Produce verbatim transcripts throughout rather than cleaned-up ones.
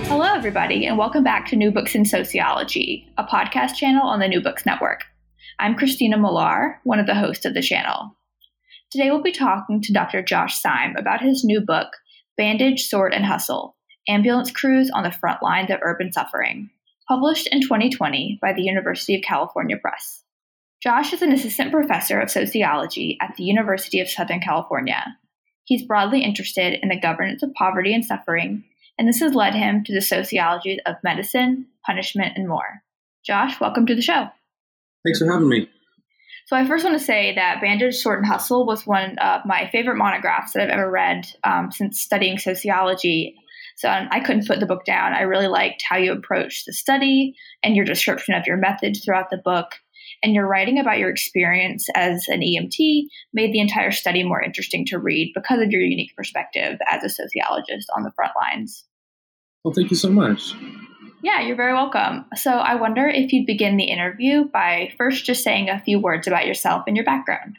Hello, everybody, and welcome back to New Books in Sociology, a podcast channel on the New Books Network. I'm Christina Millar, one of the hosts of the channel. Today we'll be talking to Doctor Josh Syme about his new book, Bandage, Sword, and Hustle, Ambulance Crews on the Front Lines of Urban Suffering, published in twenty twenty by the University of California Press. Josh is an assistant professor of sociology at the University of Southern California. He's broadly interested in the governance of poverty and suffering, and this has led him to the sociologies of medicine, punishment, and more. Josh, welcome to the show. Thanks for having me. So I first want to say that Bandage, Sword, and Hustle was one of my favorite monographs that I've ever read um, since studying sociology. So um, I couldn't put the book down. I really liked how you approached the study and your description of your methods throughout the book. And your writing about your experience as an E M T made the entire study more interesting to read because of your unique perspective as a sociologist on the front lines. Well, thank you so much. Yeah, you're very welcome. So I wonder if you'd begin the interview by first just saying a few words about yourself and your background.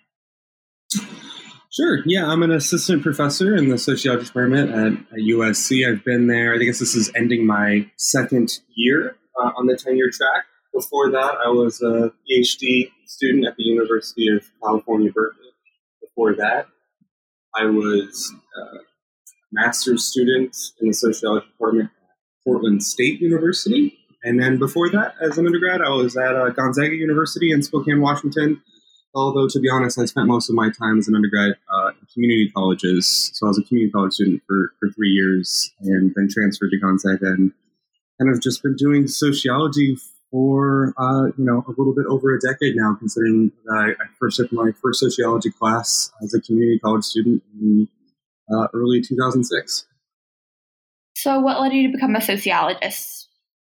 Sure. Yeah, I'm an assistant professor in the sociology department at, at U S C. I've been there, I guess this is ending my second year uh, on the tenure track. Before that, I was a PhD student at the University of California, Berkeley. Before that, I was a master's student in the sociology department at Portland State University. And then before that, as an undergrad, I was at uh, Gonzaga University in Spokane, Washington. Although, to be honest, I spent most of my time as an undergrad uh, in community colleges. So I was a community college student for, for three years and then transferred to Gonzaga and kind of just been doing sociology for, uh, you know, a little bit over a decade now, considering that I, I first took my first sociology class as a community college student in uh, early two thousand six. So what led you to become a sociologist?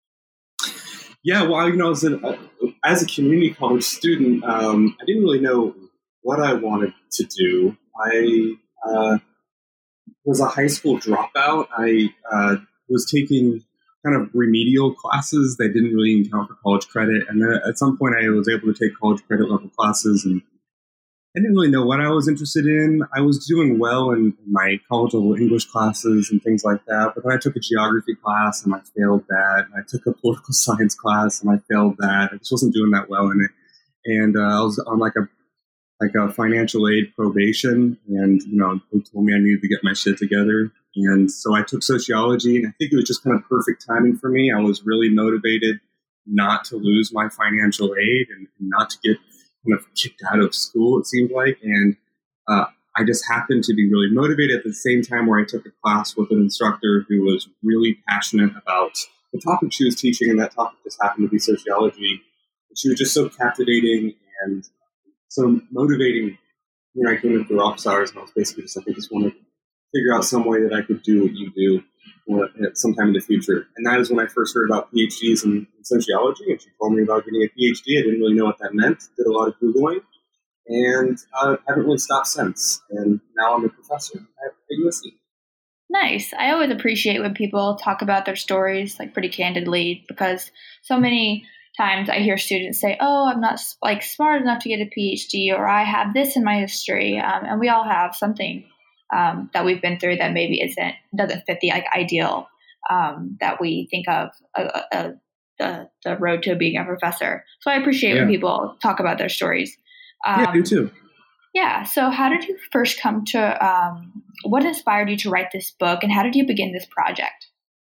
Yeah, well, you know, as, an, uh, as a community college student, um, I didn't really know what I wanted to do. I uh, was a high school dropout. I uh, was taking kind of remedial classes that didn't really count for college credit. And then at some point I was able to take college credit level classes, and I didn't really know what I was interested in. I was doing well in my college level English classes and things like that. But then I took a geography class and I failed that. And I took a political science class and I failed that. I just wasn't doing that well in it. And uh, I was on like a like a financial aid probation, and you know, they told me I needed to get my shit together. And so I took sociology, and I think it was just kind of perfect timing for me. I was really motivated not to lose my financial aid and not to get kind of kicked out of school, it seemed like. And uh, I just happened to be really motivated at the same time where I took a class with an instructor who was really passionate about the topic she was teaching, and that topic just happened to be sociology. And she was just so captivating and so motivating. You know, I came in for office hours, and I was basically just like, I just want to figure out some way that I could do what you do or at sometime in the future. And that is when I first heard about PhDs in, in sociology, and she told me about getting a PhD. I didn't really know what that meant. Did a lot of Googling, and uh, haven't really stopped since. And now I'm a professor at U S C. Nice. I always appreciate when people talk about their stories like pretty candidly, because so many times I hear students say, oh, I'm not like smart enough to get a PhD, or I have this in my history. Um, and we all have something um, that we've been through that maybe isn't, doesn't fit the like ideal um, that we think of uh, uh, the, the road to being a professor. So I appreciate yeah. when people talk about their stories. Um, yeah, I do too. Yeah. So how did you first come to, um, what inspired you to write this book, and how did you begin this project?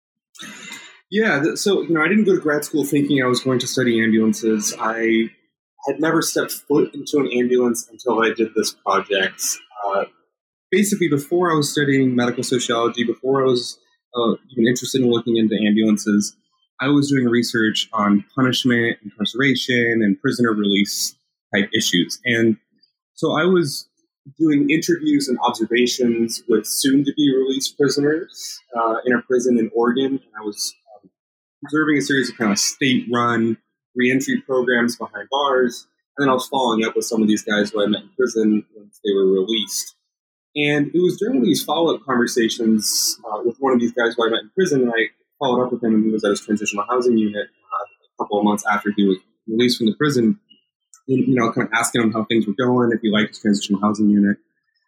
Yeah, so, you know, I didn't go to grad school thinking I was going to study ambulances. I had never stepped foot into an ambulance until I did this project. Uh, basically, before I was studying medical sociology, before I was uh, even interested in looking into ambulances, I was doing research on punishment, incarceration, and prisoner release type issues. And so I was doing interviews and observations with soon-to-be released prisoners uh, in a prison in Oregon, and I was observing a series of kind of state-run reentry programs behind bars, and then I was following up with some of these guys who I met in prison once they were released. And it was during these follow-up conversations uh, with one of these guys who I met in prison, and I followed up with him, and he was at his transitional housing unit uh, a couple of months after he was released from the prison, and, you know, kind of asking him how things were going, if he liked his transitional housing unit.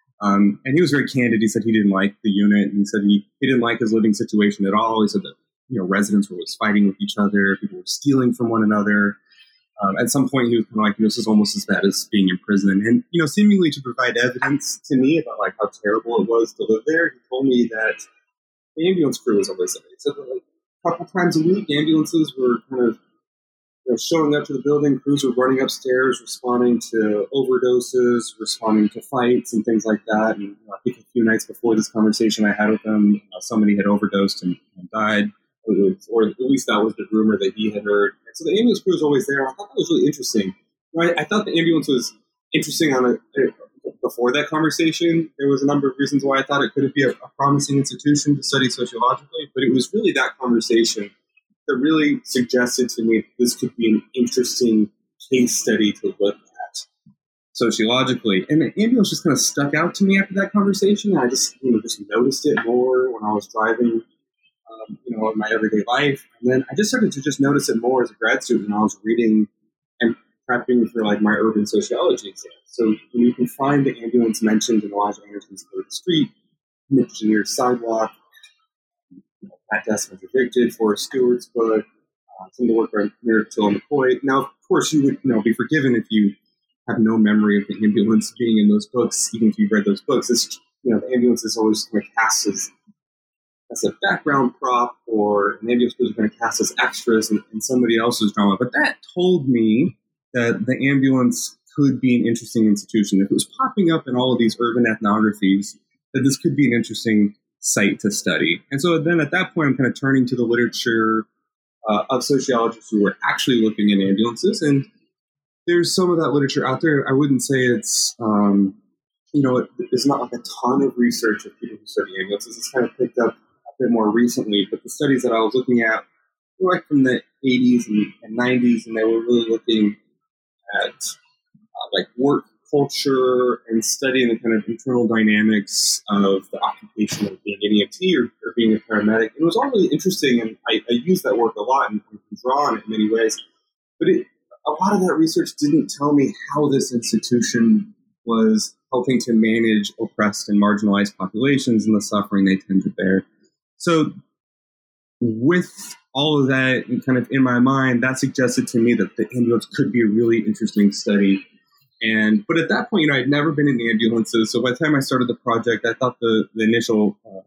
Um, and he was very candid. He said he didn't like the unit, and he said he, he didn't like his living situation at all. He said that you know, residents were always fighting with each other. People were stealing from one another. Um, at some point, he was kind of like, this is almost as bad as being in prison. And, you know, seemingly to provide evidence to me about, like, how terrible it was to live there, he told me that the ambulance crew was always there. He said that, like, a couple times a week, ambulances were kind of, you know, showing up to the building. Crews were running upstairs, responding to overdoses, responding to fights and things like that. And, you know, I think a few nights before this conversation I had with him, uh, somebody had overdosed and, and died. Or at least that was the rumor that he had heard. And so the ambulance crew was always there. I thought that was really interesting. Right? I thought the ambulance was interesting on a, before that conversation. There was a number of reasons why I thought it could be a, a promising institution to study sociologically, but it was really that conversation that really suggested to me that this could be an interesting case study to look at sociologically. And the ambulance just kind of stuck out to me after that conversation. I just, you know, just noticed it more when I was driving, Um, you know, in my everyday life. And then I just started to just notice it more as a grad student when I was reading and prepping for like my urban sociology exam. So when you can find the ambulance mentioned in Elijah Anderson's Code of the Street, Engineered Sidewalk, you know, Pat Desmond's Evicted, Forrest Stewart's book, uh, some of the work by Merrick Till McCoy. Now, of course, you would, you know, be forgiven if you have no memory of the ambulance being in those books, even if you've read those books. It's, you know, the ambulance is always kind of cast as as a background prop, or an ambulance crew is going to cast as extras in, in somebody else's drama. But that told me that the ambulance could be an interesting institution. If it was popping up in all of these urban ethnographies, that this could be an interesting site to study. And so then at that point, I'm kind of turning to the literature uh, of sociologists who were actually looking at ambulances. And there's some of that literature out there. I wouldn't say it's, um, you know, it, it's not like a ton of research of people who study ambulances. It's kind of picked up bit more recently, but the studies that I was looking at were like from the eighties and, and nineties, and they were really looking at uh, like work culture and studying the kind of internal dynamics of the occupation of being an E M T or, or being a paramedic. It was all really interesting, and I, I use that work a lot and, and draw on it in many ways. But it, a lot of that research didn't tell me how this institution was helping to manage oppressed and marginalized populations and the suffering they tend to bear. So with all of that kind of in my mind, that suggested to me that the ambulance could be a really interesting study. And but at that point, you know, I'd never been in ambulances. So by the time I started the project, I thought the, the initial uh,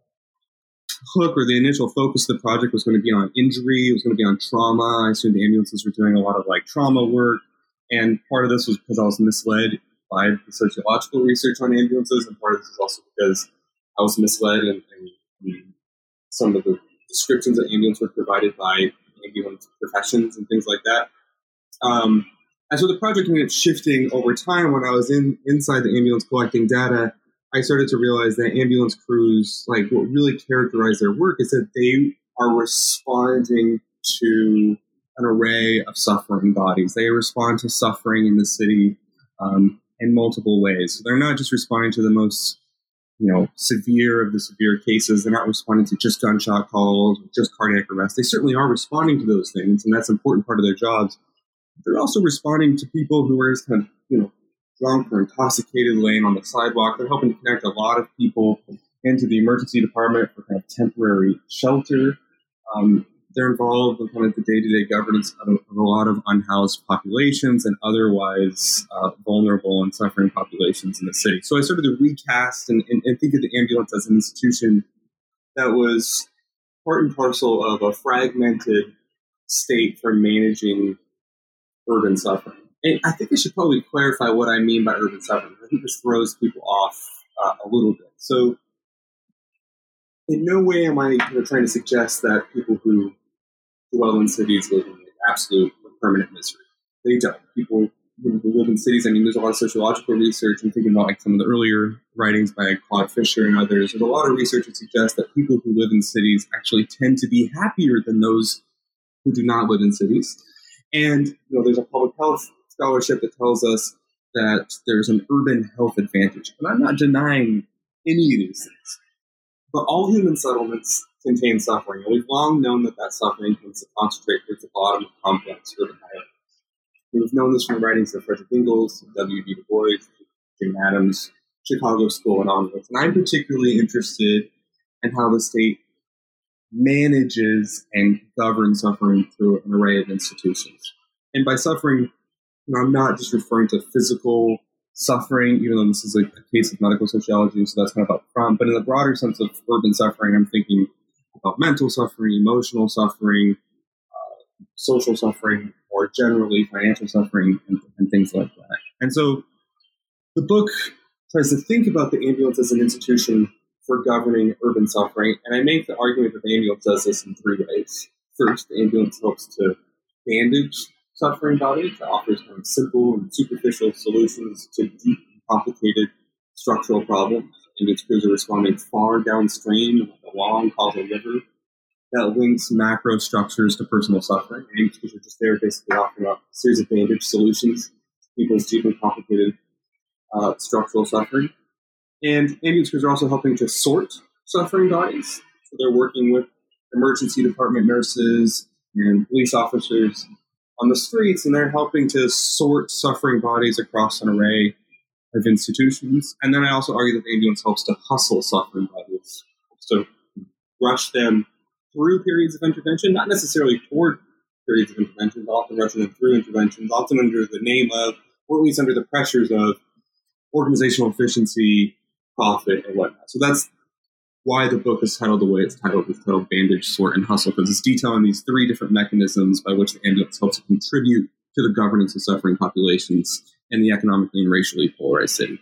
hook or the initial focus of the project was going to be on injury. It was going to be on trauma. I assumed the ambulances were doing a lot of like trauma work. And part of this was because I was misled by the sociological research on ambulances. And part of this is also because I was misled and, and, and some of the descriptions of ambulance were provided by ambulance professions and things like that. Um, and so the project ended up shifting over time. When I was in inside the ambulance collecting data, I started to realize that ambulance crews, like what really characterize their work is that they are responding to an array of suffering bodies. They respond to suffering in the city um, in multiple ways. So they're not just responding to the most you know, severe of the severe cases. They're not responding to just gunshot calls, or just cardiac arrest. They certainly are responding to those things, and that's an important part of their jobs. They're also responding to people who are just kind of, you know, drunk or intoxicated laying on the sidewalk. They're helping to connect a lot of people into the emergency department for kind of temporary shelter. Um, they're involved in kind of the day-to-day governance of, of a lot of unhoused populations and otherwise uh, vulnerable and suffering populations in the city. So I started to recast and, and, and think of the ambulance as an institution that was part and parcel of a fragmented state for managing urban suffering. And I think I should probably clarify what I mean by urban suffering. I think this throws people off uh, a little bit. So in no way am I you know, trying to suggest that people who dwell in cities live in absolute or permanent misery. They don't. People who live in cities, I mean, there's a lot of sociological research. I'm thinking about like some of the earlier writings by Claude Fisher and others. There's a lot of research that suggests that people who live in cities actually tend to be happier than those who do not live in cities. And you know, there's a public health scholarship that tells us that there's an urban health advantage. And I'm not denying any of these things. But all human settlements contain suffering, and we've long known that that suffering tends to concentrate towards the bottom of complex urban hierarchies. We've known this from writings of Frederick Ingalls, W B Du Bois, Jim Adams, Chicago School, and onwards. And I'm particularly interested in how the state manages and governs suffering through an array of institutions. And by suffering, you know, I'm not just referring to physical suffering, even though this is a, a case of medical sociology, so that's kind of up front. But in the broader sense of urban suffering, I'm thinking about mental suffering, emotional suffering, uh, social suffering, or generally financial suffering, and, and things like that. And so the book tries to think about the ambulance as an institution for governing urban suffering, and I make the argument that the ambulance does this in three ways. First, the ambulance helps to bandage suffering bodies. It offers kind of simple and superficial solutions to deep and complicated structural problems. Ambulance crews are responding far downstream of a long causal river that links macro structures to personal suffering. Ambulance crews are just there basically offering up a series of bandage solutions to people's deep and complicated uh, structural suffering. And ambulance crews are also helping to sort suffering bodies. So they're working with emergency department nurses and police officers on the streets, and they're helping to sort suffering bodies across an array of institutions. And then I also argue that the ambulance helps to hustle suffering bodies, so rush them through periods of intervention, not necessarily toward periods of intervention, but often rushing them through interventions, often under the name of, or at least under the pressures of, organizational efficiency, profit, and whatnot. So that's why the book is titled the way it's titled. It's titled Bandage, Sort, and Hustle, because it's detailing these three different mechanisms by which the ambulance helps to contribute to the governance of suffering populations in the economically and racially polarized city.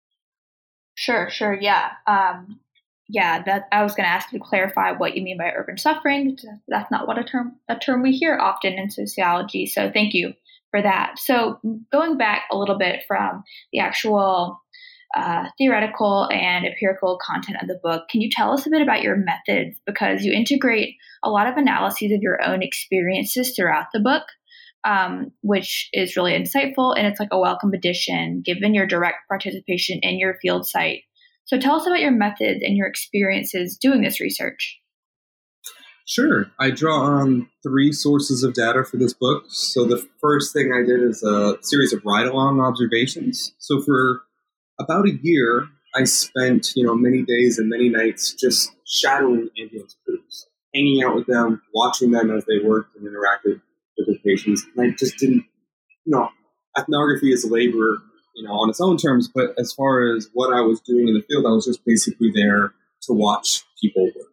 Sure, sure, yeah. Um, yeah, that I was going to ask you to clarify what you mean by urban suffering. That's not what a term a term we hear often in sociology, so thank you for that. So going back a little bit from the actual uh, theoretical and empirical content of the book, can you tell us a bit about your methods? Because you integrate a lot of analyses of your own experiences throughout the book, um, which is really insightful, and it's like a welcome addition given your direct participation in your field site. So tell us about your methods and your experiences doing this research. Sure. I draw on three sources of data for this book. So the first thing I did is a series of ride-along observations. So for about a year, I spent, you know, many days and many nights just shadowing ambulance crews, hanging out with them, watching them as they worked and interacted with their patients. And I just didn't, you know, ethnography is labor, you know, on its own terms, but as far as what I was doing in the field, I was just basically there to watch people work.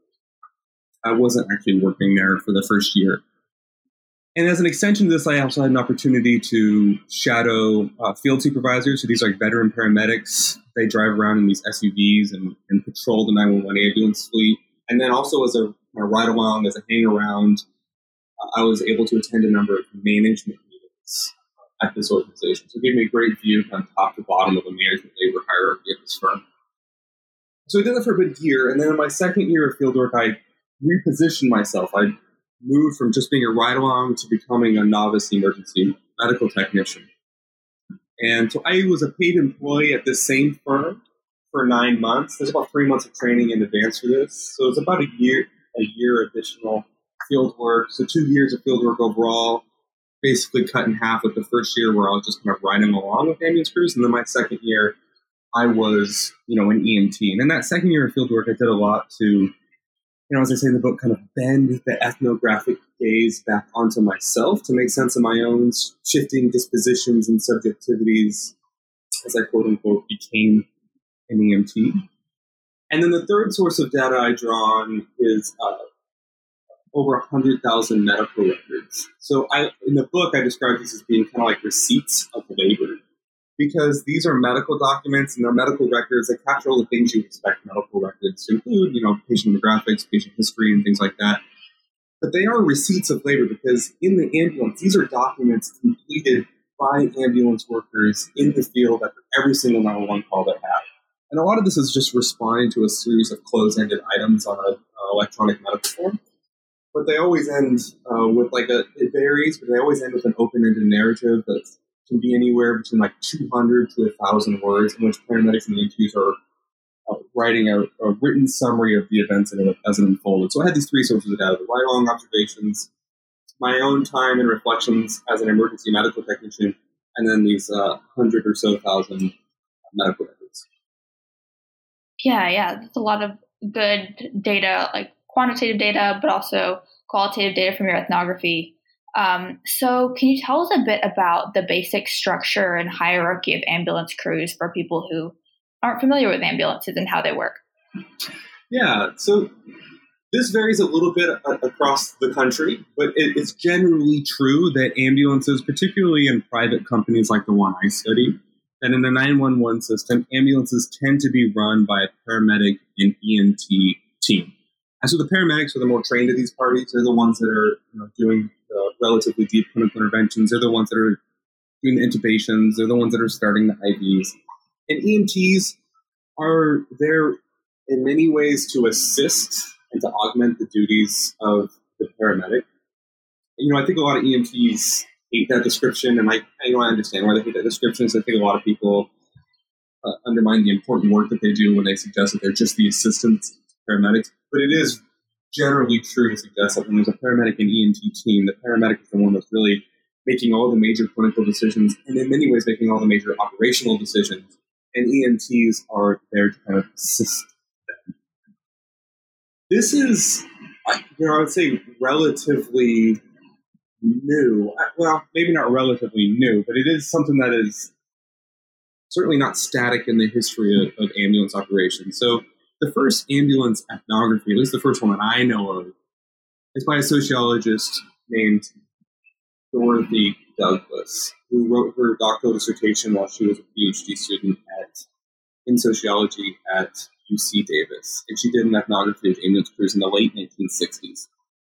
I wasn't actually working there for the first year. And as an extension to this, I also had an opportunity to shadow uh, field supervisors. So these are like veteran paramedics. They drive around in these S U Vs and, and patrol the nine one one ambulance fleet. And then also as a, a ride-along, as a hang-around, uh, I was able to attend a number of management meetings at this organization. So it gave me a great view from top to bottom of the management labor hierarchy at this firm. So I did that for a good year. And then in my second year of fieldwork, I repositioned myself. I moved from just being a ride-along to becoming a novice emergency medical technician. And so I was a paid employee at this same firm for nine months. There's about three months of training in advance for this. So it's about a year, a year additional field work. So two years of field work overall, basically cut in half with the first year where I was just kind of riding along with ambulance crews. And then my second year, I was, you know, an E M T. And in that second year of field work, I did a lot to, you know, as I say in the book, kind of bend the ethnographic gaze back onto myself to make sense of my own shifting dispositions and subjectivities as I quote unquote became an E M T. And then the third source of data I draw on is uh, over one hundred thousand medical records. So I, in the book, I describe these as being kind of like receipts of labor, because these are medical documents and they're medical records that capture all the things you expect medical records to include, you know, patient demographics, patient history, and things like that. But they are receipts of labor because in the ambulance, these are documents completed by ambulance workers in the field after every single nine one one call they have. And a lot of this is just responding to a series of closed-ended items on an electronic medical form. But they always end uh, with like a, it varies, but they always end with an open-ended narrative that's can be anywhere between like two hundred to one thousand words, in which paramedics and E M Ts are uh, writing a, a written summary of the events as it unfolded. So I had these three sources of data: the ride-along observations, my own time and reflections as an emergency medical technician, and then these uh, hundred or so thousand medical records. Yeah, yeah, that's a lot of good data, like quantitative data, but also qualitative data from your ethnography. Um, so can you tell us a bit about the basic structure and hierarchy of ambulance crews for people who aren't familiar with ambulances and how they work? Yeah, so this varies a little bit a- across the country, but it, it's generally true that ambulances, particularly in private companies like the one I studied, and in the nine one one system, ambulances tend to be run by a paramedic and E M T team. And so the paramedics are the more trained at these parties. They're the ones that are you know, doing uh, relatively deep clinical interventions. They're the ones that are doing the intubations. They're the ones that are starting the I Vs. And E M Ts are there in many ways to assist and to augment the duties of the paramedic. You know, I think a lot of E M Ts hate that description, and I, I know I understand why they hate that description. So I think a lot of people uh, undermine the important work that they do when they suggest that they're just the assistants to paramedics. But it is generally true to suggest that when there's a paramedic and E M T team, the paramedic is the one that's really making all the major clinical decisions, and in many ways making all the major operational decisions. And E M Ts are there to kind of assist them. This is, you know, I would say relatively new. Well, maybe not relatively new, but it is something that is certainly not static in the history of, of ambulance operations. So the first ambulance ethnography, at least the first one that I know of, is by a sociologist named Dorothy Douglas, who wrote her doctoral dissertation while she was a PhD student at in sociology at U C Davis. And she did an ethnography of ambulance crews in the late nineteen sixties.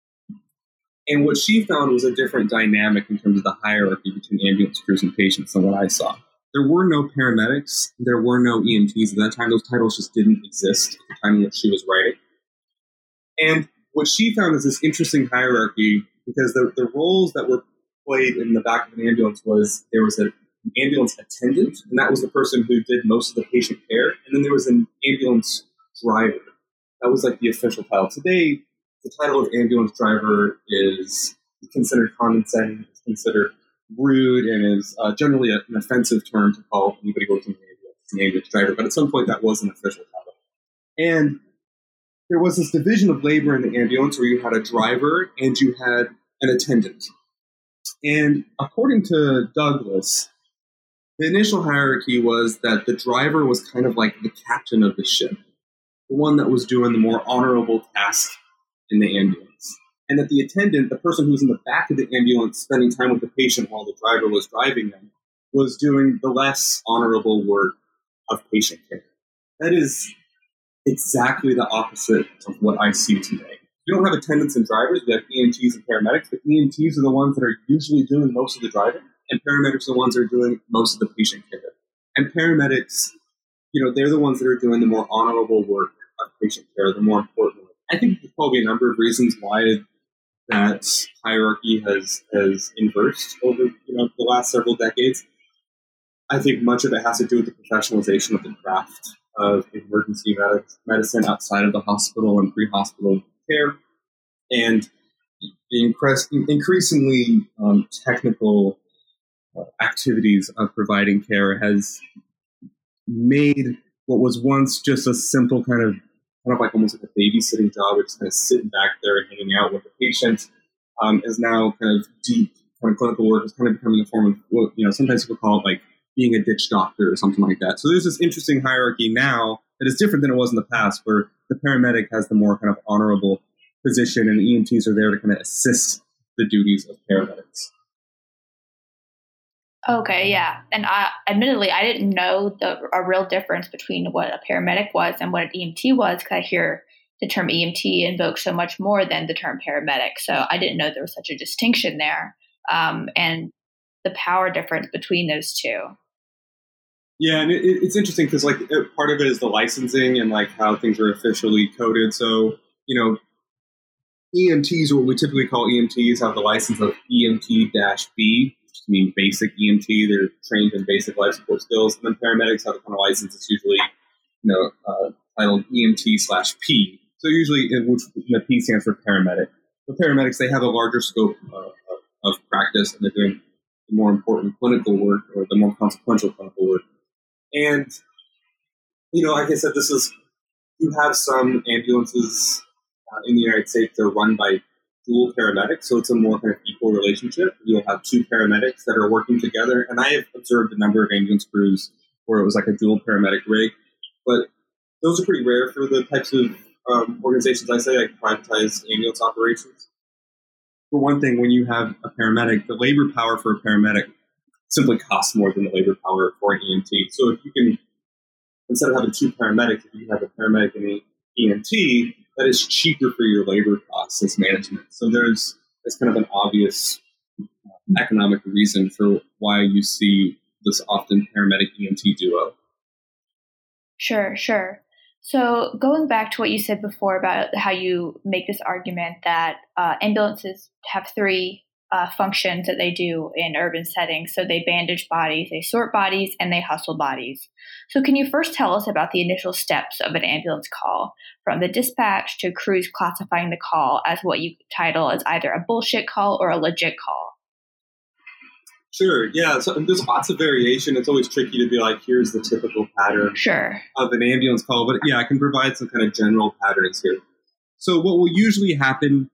And what she found was a different dynamic in terms of the hierarchy between ambulance crews and patients than what I saw. There were no paramedics. There were no E M Ts at that time. Those titles just didn't exist at the time in which she was writing. And what she found is this interesting hierarchy because the, the roles that were played in the back of an ambulance was there was a, an ambulance attendant, and that was the person who did most of the patient care. And then there was an ambulance driver. That was like the official title. Today, the title of ambulance driver is considered condescending, is considered rude, and is uh, generally a, an offensive term to call anybody who works in the ambulance an ambulance driver. But at some point, that was an official title. And there was this division of labor in the ambulance where you had a driver and you had an attendant. And according to Douglas, the initial hierarchy was that the driver was kind of like the captain of the ship, the one that was doing the more honorable task in the ambulance. And that the attendant, the person who was in the back of the ambulance spending time with the patient while the driver was driving them, was doing the less honorable work of patient care. That is exactly the opposite of what I see today. We don't have attendants and drivers, we have E M Ts and paramedics, but E M Ts are the ones that are usually doing most of the driving, and paramedics are the ones that are doing most of the patient care. And paramedics, you know, they're the ones that are doing the more honorable work of patient care, the more important work. I think there's probably a number of reasons why that hierarchy has, has inversed over, you know, the last several decades. I think much of it has to do with the professionalization of the craft of emergency med- medicine outside of the hospital and pre-hospital care, and the increas- increasingly um, technical uh, activities of providing care has made what was once just a simple kind of kind of like almost like a babysitting job, just kind of sitting back there and hanging out with the patient, um, is now kind of deep kind of clinical work is kind of becoming a form of, well, you know, sometimes people call it like being a ditch doctor or something like that. So there's this interesting hierarchy now that is different than it was in the past, where the paramedic has the more kind of honorable position and E M Ts are there to kind of assist the duties of paramedics. Okay, yeah. And I, admittedly, I didn't know the a real difference between what a paramedic was and what an E M T was, because I hear the term E M T invoked so much more than the term paramedic. So I didn't know there was such a distinction there, um, and the power difference between those two. Yeah, and it, it's interesting because like part of it is the licensing and like how things are officially coded. So, you know, E M Ts, or what we typically call E M Ts, have the license of E M T B, which means basic E M T. They're trained in basic life support skills. And then paramedics have the kind of license that's usually, you know, uh, titled E M T slash P. So usually, in which the P stands for paramedic. The paramedics, they have a larger scope uh, of practice, and they're doing the more important clinical work or the more consequential clinical work. And, you know, like I said, this is, you have some ambulances uh, in the United States, they're run by dual paramedics, so it's a more kind of equal relationship. You'll have two paramedics that are working together, and I have observed a number of ambulance crews where it was like a dual paramedic rig, but those are pretty rare for the types of um, organizations I say, like privatized ambulance operations. For one thing, when you have a paramedic, the labor power for a paramedic simply costs more than the labor power for an E M T. So if you can, instead of having two paramedics, if you have a paramedic and an E M T, that is cheaper for your labor costs as management. So there's, there's kind of an obvious economic reason for why you see this often paramedic E M T duo. Sure, sure. So going back to what you said before about how you make this argument that uh, ambulances have three uh, functions that they do in urban settings. So they bandage bodies, they sort bodies, and they hustle bodies. So can you first tell us about the initial steps of an ambulance call, from the dispatch to crews classifying the call as what you title as either a bullshit call or a legit call? Sure, yeah. So there's lots of variation. It's always tricky to be like, here's the typical pattern sure. of an ambulance call. But yeah, I can provide some kind of general patterns here. So what will usually happen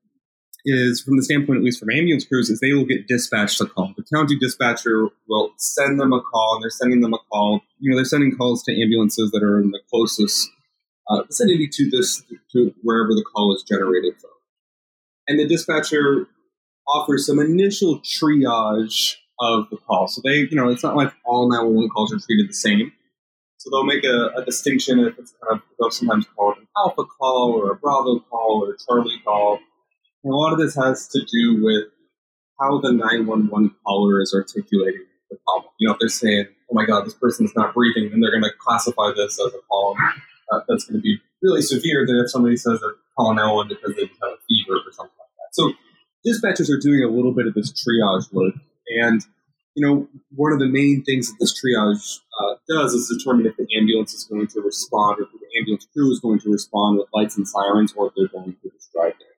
is, from the standpoint, at least from ambulance crews, is they will get dispatched a call. The county dispatcher will send them a call, and they're sending them a call. You know, they're sending calls to ambulances that are in the closest uh, vicinity to this, to wherever the call is generated from. And the dispatcher offers some initial triage of the call. So they, you know, it's not like all nine one one calls are treated the same. So they'll make a, a distinction if it's kind of, they'll sometimes call it an alpha call or a Bravo call or a Charlie call. And a lot of this has to do with how the nine one one caller is articulating the problem. You know, if they're saying, oh my God, this person's not breathing, then they're going to classify this as a call uh, that's going to be really severe than if somebody says they're calling nine one one because they have a fever or something like that. So dispatchers are doing a little bit of this triage work. And, you know, one of the main things that this triage uh, does is determine if the ambulance is going to respond, or if the ambulance crew is going to respond with lights and sirens, or if they're going to just drive there.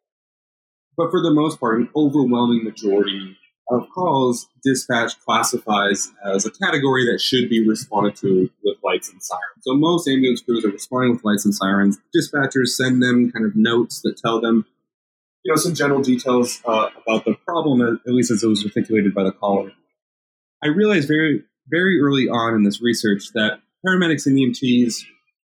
But for the most part, an overwhelming majority of calls, dispatch classifies as a category that should be responded to with lights and sirens. So most ambulance crews are responding with lights and sirens. Dispatchers send them kind of notes that tell them, you know, some general details uh, about the problem, at least as it was articulated by the caller. I realized very, very early on in this research that paramedics and E M Ts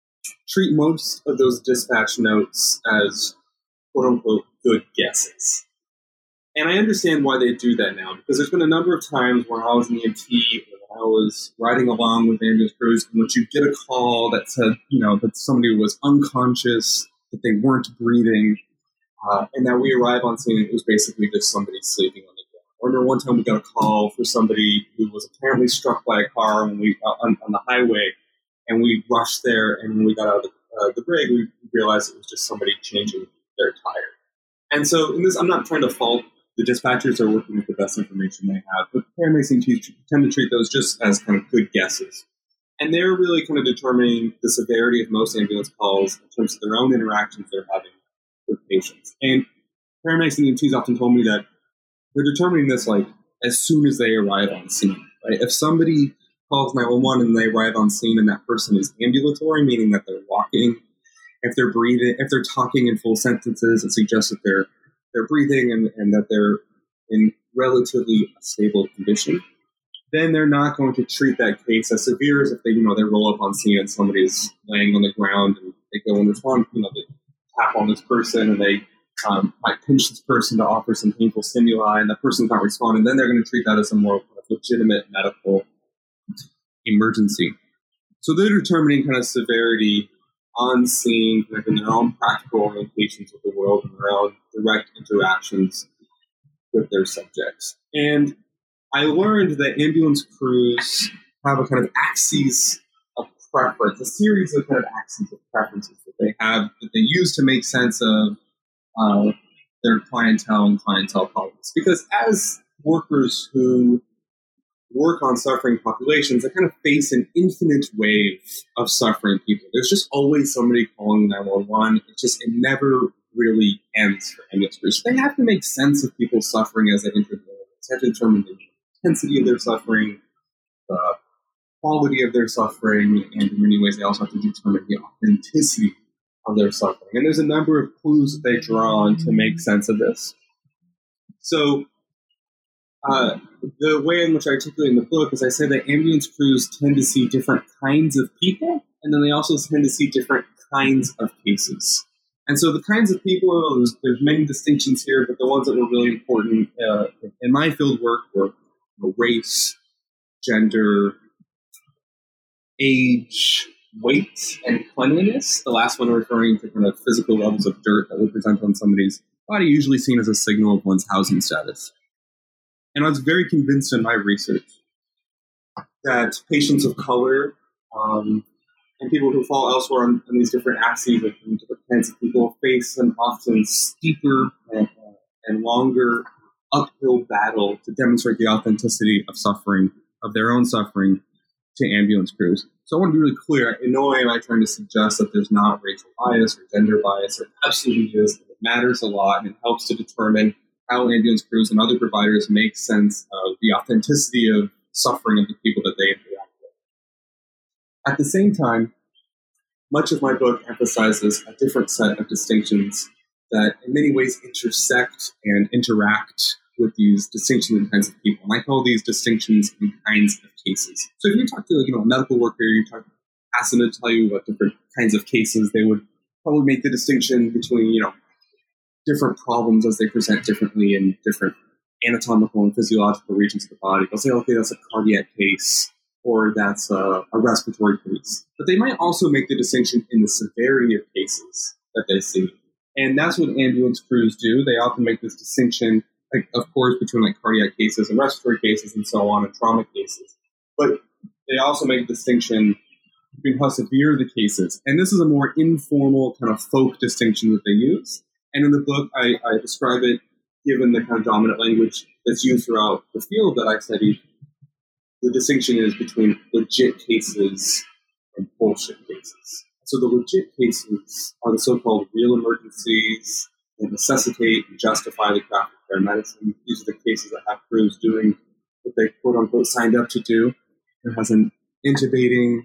treat most of those dispatch notes as quote-unquote good guesses. And I understand why they do that now, because there's been a number of times when I was an E M T, when I was riding along with ambulance crews, in which you get a call that said, you know, that somebody was unconscious, that they weren't breathing, Uh, and that we arrive on scene and it was basically just somebody sleeping on the ground. I remember one time we got a call for somebody who was apparently struck by a car when we uh, on, on the highway, and we rushed there, and when we got out of the, uh, the brig, we realized it was just somebody changing their tire. And so in this, I'm not trying to fault the dispatchers. Are working with the best information they have, but paramedics and teams tend to treat those just as kind of good guesses. And they're really kind of determining the severity of most ambulance calls in terms of their own interactions they're having with patients. And paramedics and E M Ts often told me that they're determining this like as soon as they arrive on scene. Right? If somebody calls nine one one and they arrive on scene and that person is ambulatory, meaning that they're walking, if they're breathing, if they're talking in full sentences, it suggests that they're they're breathing and, and that they're in relatively stable condition, then they're not going to treat that case as severe as if they, you know, they roll up on scene and somebody's laying on the ground and they go and respond, you know, they tap on this person and they um, might pinch this person to offer some painful stimuli, and the person's not responding. Then they're going to treat that as a more legitimate medical emergency. So they're determining kind of severity on scene, kind of in their own practical orientations with the world and their own direct interactions with their subjects. And I learned that ambulance crews have a kind of axes of preference, a series of kind of axes of preferences that they have, that they use to make sense of uh, their clientele and clientele problems. Because as workers who work on suffering populations, they kind of face an infinite wave of suffering people. There's just always somebody calling nine one one. It just, it never really ends for ambulance crews. They have to make sense of people's suffering as they enter the world. They have to determine the intensity of their suffering, the quality of their suffering, and in many ways they also have to determine the authenticity of their suffering. And there's a number of clues that they draw on to make sense of this. So uh, the way in which I articulate in the book is I say that ambulance crews tend to see different kinds of people, and then they also tend to see different kinds of cases. And so the kinds of people, there's, there's many distinctions here, but the ones that were really important uh, in my field work were you know, race, gender, age, weight, and cleanliness. The last one referring to kind of physical levels of dirt that would present on somebody's body, usually seen as a signal of one's housing status. And I was very convinced in my research that patients of color um, and people who fall elsewhere on, on these different axes of different kinds of people face an often steeper and, uh, and longer uphill battle to demonstrate the authenticity of suffering, of their own suffering, to ambulance crews. So I want to be really clear. In no way am I trying to suggest that there's not racial bias or gender bias. There absolutely is. It matters a lot, and it helps to determine how ambulance crews and other providers make sense of the authenticity of suffering of the people that they interact with. At the same time, much of my book emphasizes a different set of distinctions that in many ways intersect and interact with these distinctions in kinds of people. And I call these distinctions in kinds of cases. So if you talk to you know, a medical worker, you talk, ask them to tell you about different kinds of cases, they would probably make the distinction between, you know, different problems as they present differently in different anatomical and physiological regions of the body. They'll say, okay, that's a cardiac case, or that's a, a respiratory case. But they might also make the distinction in the severity of cases that they see. And that's what ambulance crews do. They often make this distinction, like, of course, between like cardiac cases and respiratory cases and so on, and trauma cases. But they also make a distinction between how severe the cases. And this is a more informal kind of folk distinction that they use. And in the book, I, I describe it, given the kind of dominant language that's used throughout the field that I studied. The distinction is between legit cases and bullshit cases. So the legit cases are the so-called real emergencies that necessitate and justify the craft of paramedicine. These are the cases that have crews doing what they quote-unquote signed up to do. It has an intubating,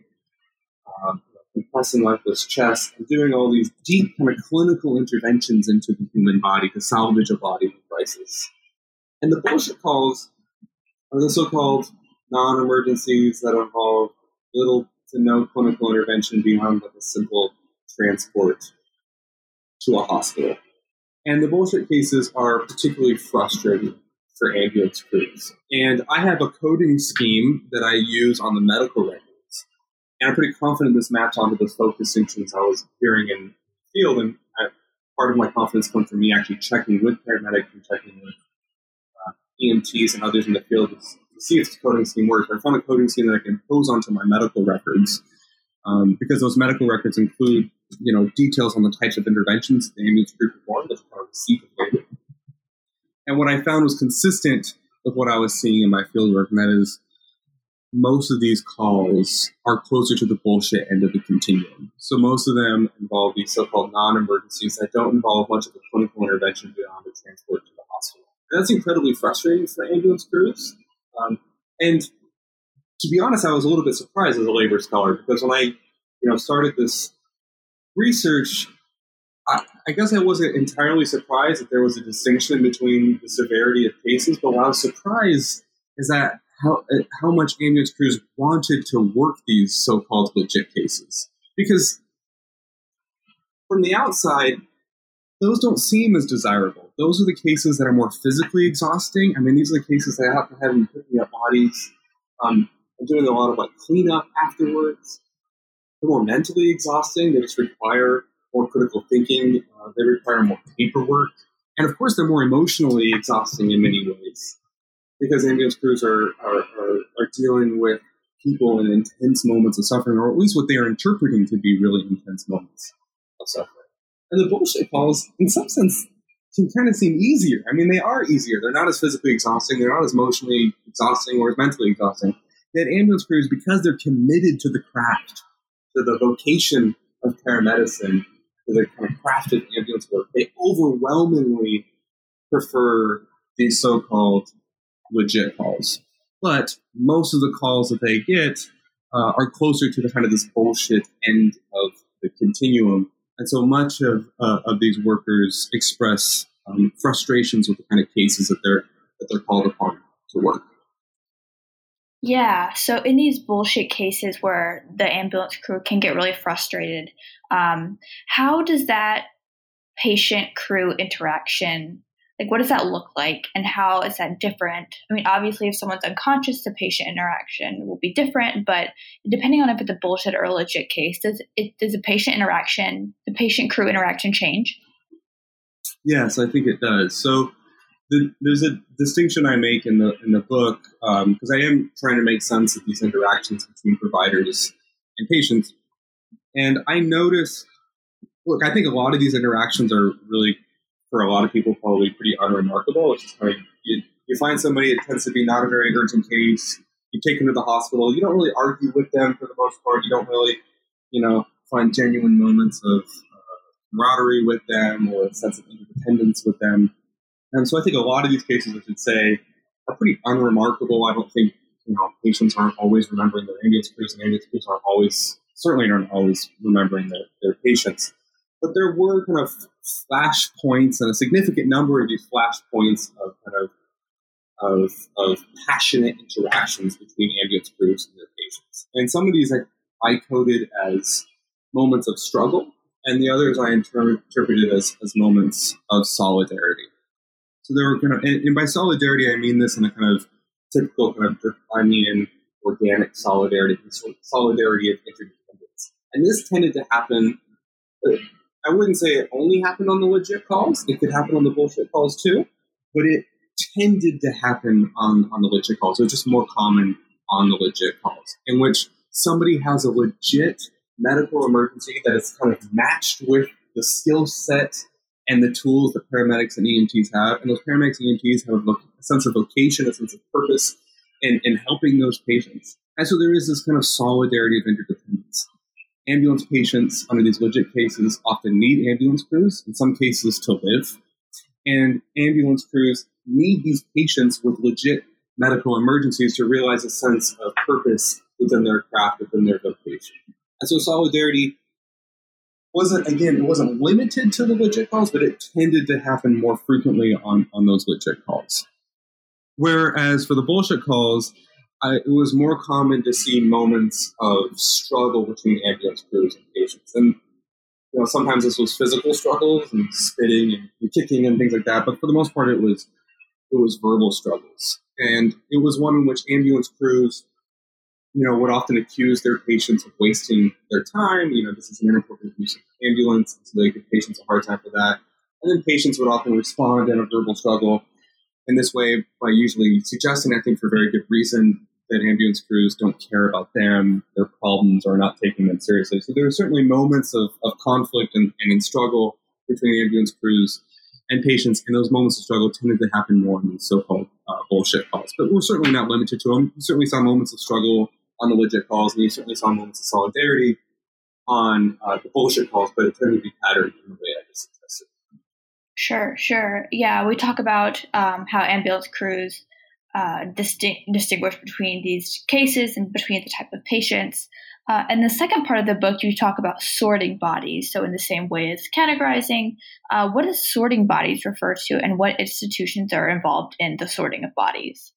uh, compressing lifeless chest, and doing all these deep kind of clinical interventions into the human body to salvage a body in crisis. And the bullshit calls are the so-called non-emergencies that involve little to no clinical intervention beyond like a simple transport to a hospital. And the bullshit cases are particularly frustrating for ambulance crews. And I have a coding scheme that I use on the medical records. And I'm pretty confident this maps onto the folk distinctions I was hearing in the field. And I, part of my confidence comes from me actually checking with paramedics and checking with uh, E M Ts and others in the field to see if the coding scheme works. I found a coding scheme that I can impose onto my medical records um, because those medical records include, you know, details on the types of interventions the ambulance crew performed as part of the C deployment. And what I found was consistent with what I was seeing in my fieldwork, and that is most of these calls are closer to the bullshit end of the continuum. So most of them involve these so-called non-emergencies that don't involve much of a clinical intervention beyond the transport to the hospital. And that's incredibly frustrating for ambulance crews. Um, and to be honest, I was a little bit surprised as a labor scholar, because when I, you know, started this research, I, I guess I wasn't entirely surprised that there was a distinction between the severity of cases. But what I was surprised is that how how much ambulance crews wanted to work these so-called legit cases, because from the outside, those don't seem as desirable. Those are the cases that are more physically exhausting. I mean, these are the cases that have to have them picking up bodies. Um, I'm doing a lot of like cleanup afterwards. They're more mentally exhausting. They just require more critical thinking. Uh, they require more paperwork. And of course, they're more emotionally exhausting in many ways, because ambulance crews are, are, are, are dealing with people in intense moments of suffering, or at least what they are interpreting to be really intense moments of suffering. And the bullshit calls, in some sense, can kind of seem easier. I mean, they are easier. They're not as physically exhausting. They're not as emotionally exhausting or as mentally exhausting. Yet ambulance crews, because they're committed to the craft, to the vocation of paramedicine, to the kind of craft of ambulance work, they overwhelmingly prefer these so-called legit calls. But most of the calls that they get uh, are closer to the kind of this bullshit end of the continuum And so much of uh, of these workers express um, frustrations with the kind of cases that they're that they're called upon to work. Yeah. So in these bullshit cases where the ambulance crew can get really frustrated, um, how does that patient crew interaction, like what does that look like and how is that different? I mean, obviously if someone's unconscious, the patient interaction will be different, but depending on if it's a bullshit or a legit case, does it, does the patient interaction, the patient crew interaction change? Yes, I think it does. So the, there's a distinction I make in the in the book, because um, I am trying to make sense of these interactions between providers and patients. And I notice, look, I think a lot of these interactions are really, for a lot of people, probably pretty unremarkable. It's just like you, you find somebody, it tends to be not a very urgent case. You take them to the hospital. You don't really argue with them for the most part. You don't really, you know, find genuine moments of uh, camaraderie with them or a sense of interdependence with them. And so I think a lot of these cases, I should say, are pretty unremarkable. I don't think, you know, patients aren't always remembering their ambulance crews, and ambulance crews aren't always, certainly aren't always remembering their, their patients. But there were kind of flash points, and a significant number of these flash points of kind of of, of passionate interactions between ambulance crews and their patients. And some of these I, I coded as moments of struggle, and the others I inter- interpreted as, as moments of solidarity. So there were kind of, and, and by solidarity, I mean this in a kind of typical kind of Durkheimian organic solidarity, solidarity of interdependence. And this tended to happen, I wouldn't say it only happened on the legit calls. It could happen on the bullshit calls too, but it tended to happen on, on the legit calls. It was just more common on the legit calls, in which somebody has a legit medical emergency that is kind of matched with the skill set and the tools that paramedics and E M Ts have. And those paramedics and E M Ts have a sense of vocation, a sense of purpose in, in helping those patients. And so there is this kind of solidarity of interdependence. Ambulance patients under these legit cases often need ambulance crews, in some cases to live. And ambulance crews need these patients with legit medical emergencies to realize a sense of purpose within their craft, within their vocation. And so solidarity wasn't, again, it wasn't limited to the legit calls, but it tended to happen more frequently on, on those legit calls. Whereas for the bullshit calls, I, it was more common to see moments of struggle between ambulance crews and patients. And, you know, sometimes this was physical struggles and spitting and kicking and things like that, but for the most part, it was it was verbal struggles. And it was one in which ambulance crews, you know, would often accuse their patients of wasting their time. You know, this is an inappropriate use of the ambulance, so they give patients a hard time for that. And then patients would often respond in a verbal struggle in this way by usually suggesting, I think for very good reason, that ambulance crews don't care about them, their problems, or not taking them seriously. So there are certainly moments of, of conflict and, and in struggle between ambulance crews and patients, and those moments of struggle tended to happen more in these so-called uh, bullshit calls. But we're certainly not limited to them. We certainly saw moments of struggle on the legit calls, and you certainly saw moments of solidarity on uh, the bullshit calls, but it tended to be patterned in the way I just suggested. Sure, sure. Yeah, we talk about um, how ambulance crews uh, distinct, distinguish between these cases and between the type of patients. Uh, and the second part of the book, you talk about sorting bodies. So in the same way as categorizing, uh, what does sorting bodies refer to, and what institutions are involved in the sorting of bodies?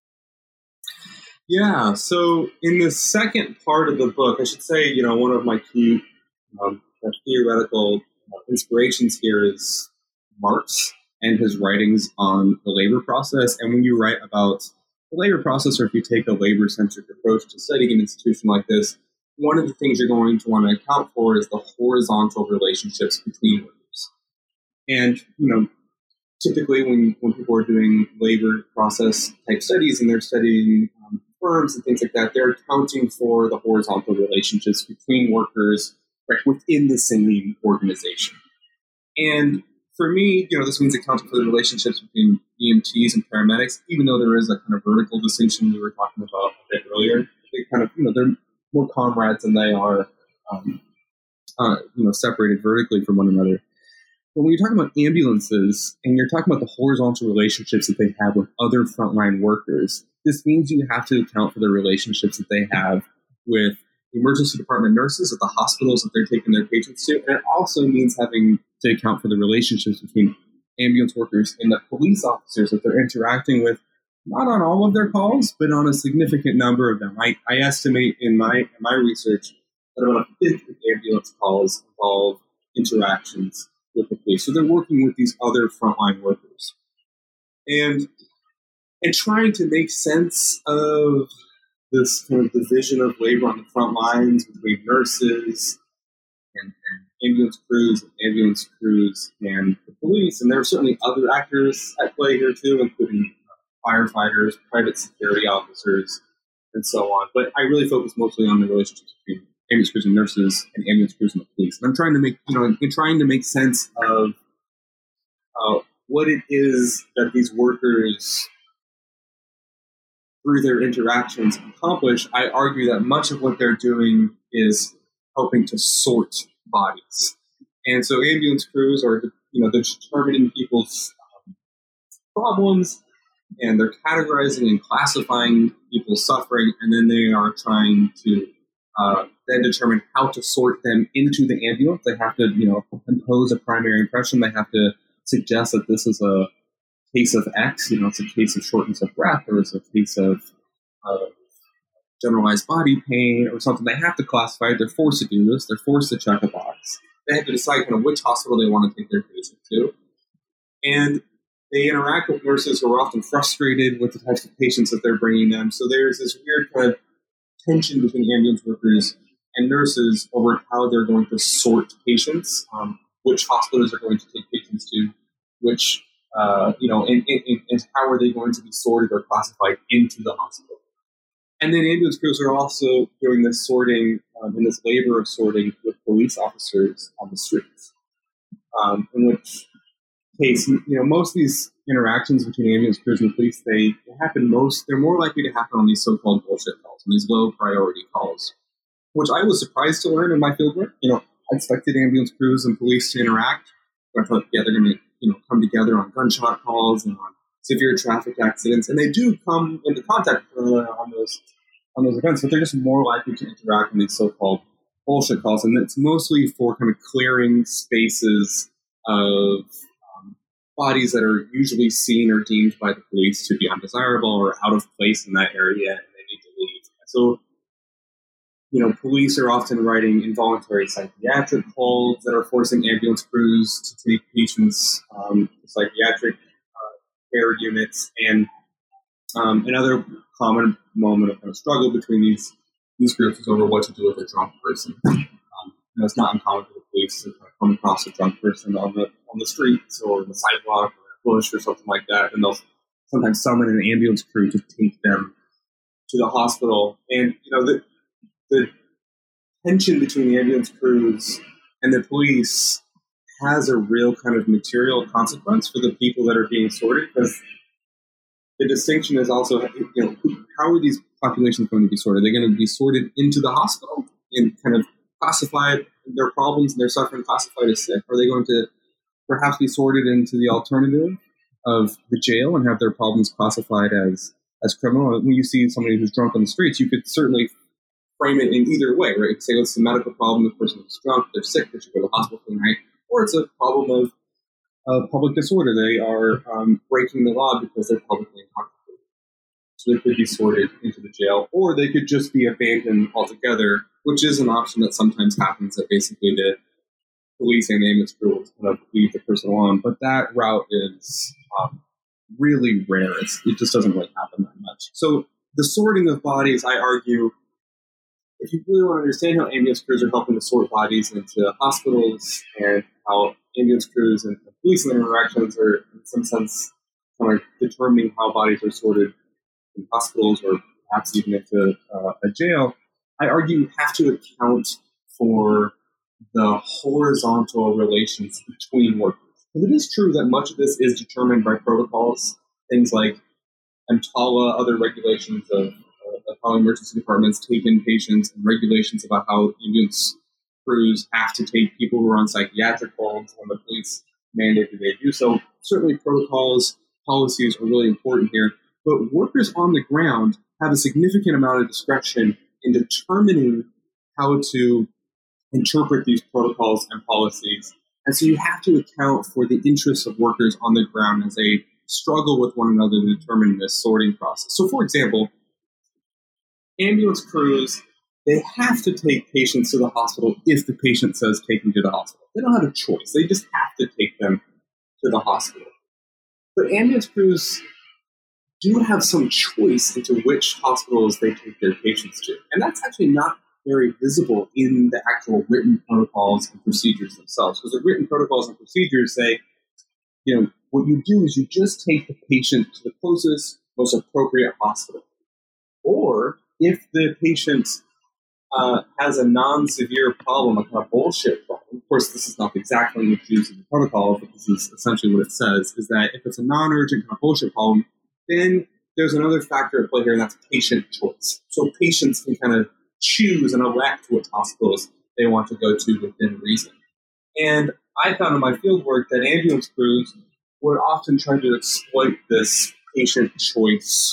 Yeah, so in the second part of the book, I should say, you know, one of my key um, theoretical inspirations here is Marx and his writings on the labor process. And when you write about the labor process, or if you take a labor-centric approach to studying an institution like this, one of the things you're going to want to account for is the horizontal relationships between workers. And, you know, typically when, when people are doing labor process type studies and they're studying um, firms and things like that, they're accounting for the horizontal relationships between workers right, within the same organization. And for me, you know, this means accounting for the relationships between E M Ts and paramedics, even though there is a kind of vertical distinction we were talking about a bit earlier. They kind of, you know, they're more comrades than they are, um, uh, you know, separated vertically from one another. But when you're talking about ambulances and you're talking about the horizontal relationships that they have with other frontline workers, this means you have to account for the relationships that they have with emergency department nurses at the hospitals that they're taking their patients to. And it also means having to account for the relationships between ambulance workers and the police officers that they're interacting with, not on all of their calls, but on a significant number of them. I, I estimate in my in my research that about a fifth of ambulance calls involve interactions with the police. So they're working with these other frontline workers. And and trying to make sense of this kind of division of labor on the front lines between nurses and, and ambulance crews and ambulance crews and the police. And there are certainly other actors at play here too, including firefighters, private security officers, and so on. But I really focus mostly on the relationships between ambulance crews and nurses and ambulance crews and the police. And I'm trying to make, you know, in trying to make sense of uh, what it is that these workers, through their interactions, accomplish. I argue that much of what they're doing is helping to sort bodies. And so ambulance crews are, you know, they're determining people's um, problems, and they're categorizing and classifying people's suffering, and then they are trying to uh, then determine how to sort them into the ambulance. They have to, you know, impose a primary impression. They have to suggest that this is a case of X, you know, it's a case of shortness of breath, or it's a case of uh, generalized body pain or something. They have to classify it. They're forced to do this. They're forced to check a box. They have to decide kind of which hospital they want to take their patient to. And they interact with nurses who are often frustrated with the types of patients that they're bringing them. So there's this weird kind of tension between ambulance workers and nurses over how they're going to sort patients, um, which hospitals are going to take patients to, which Uh, you know, and, and, and how are they going to be sorted or classified into the hospital? And then ambulance crews are also doing this sorting, um, in this labor of sorting with police officers on the streets. Um, in which case, you know, most of these interactions between ambulance crews and the police, they happen most, they're more likely to happen on these so-called bullshit calls, on these low priority calls, which I was surprised to learn in my fieldwork. You know, I expected ambulance crews and police to interact. I thought, yeah, they're going to, you know, come together on gunshot calls and on severe traffic accidents, and they do come into contact uh, on those on those events, but they're just more likely to interact in these so-called bullshit calls, and it's mostly for kind of clearing spaces of um, bodies that are usually seen or deemed by the police to be undesirable or out of place in that area, and they need to leave. So, you know, police are often writing involuntary psychiatric holds that are forcing ambulance crews to take patients um, to psychiatric uh, care units. And um, another common moment of kind of struggle between these these groups is over what to do with a drunk person. Um, you know, it's not uncommon for the police to kind of come across a drunk person on the on the streets or the sidewalk or a bush or something like that, and they'll sometimes summon an ambulance crew to take them to the hospital. And you know, the the tension between the ambulance crews and the police has a real kind of material consequence for the people that are being sorted, because the distinction is also, you know, how are these populations going to be sorted? Are they going to be sorted into the hospital and kind of classified, their problems and their suffering classified as sick? Are they going to perhaps be sorted into the alternative of the jail and have their problems classified as, as criminal? When you see somebody who's drunk on the streets, you could certainly frame it in either way, right? You could say, well, it's a medical problem, the person is drunk, they're sick, they should go to the hospital for the night, or it's a problem of uh, public disorder. They are um, breaking the law because they're publicly intoxicated. So they could be sorted into the jail, or they could just be abandoned altogether, which is an option that sometimes happens, that basically the police and ambulance crew will kind of leave the person alone. But that route is um, really rare. It's, it just doesn't really happen that much. So the sorting of bodies, I argue, if you really want to understand how ambulance crews are helping to sort bodies into hospitals, and how ambulance crews and police and their interactions are, in some sense, kind of determining how bodies are sorted in hospitals or perhaps even into uh, a jail, I argue you have to account for the horizontal relations between workers. Because it is true that much of this is determined by protocols, things like EMTALA, other regulations of uh, how emergency departments take in patients, and regulations about how ambulance crews have to take people who are on psychiatric holds when the police mandate that they do so. Certainly protocols, policies are really important here, but workers on the ground have a significant amount of discretion in determining how to interpret these protocols and policies. And so you have to account for the interests of workers on the ground as they struggle with one another to determine this sorting process. So, for example, ambulance crews, they have to take patients to the hospital if the patient says take them to the hospital. They don't have a choice. They just have to take them to the hospital. But ambulance crews do have some choice into which hospitals they take their patients to. And that's actually not very visible in the actual written protocols and procedures themselves. Because the written protocols and procedures say, you know, what you do is you just take the patient to the closest, most appropriate hospital. Or if the patient uh, has a non-severe problem, a kind of bullshit problem, of course, this is not exactly what's used in the protocol, but this is essentially what it says, is that if it's a non-urgent kind of bullshit problem, then there's another factor at play here, and that's patient choice. So patients can kind of choose and elect which hospitals they want to go to within reason. And I found in my field work that ambulance crews would often try to exploit this patient choice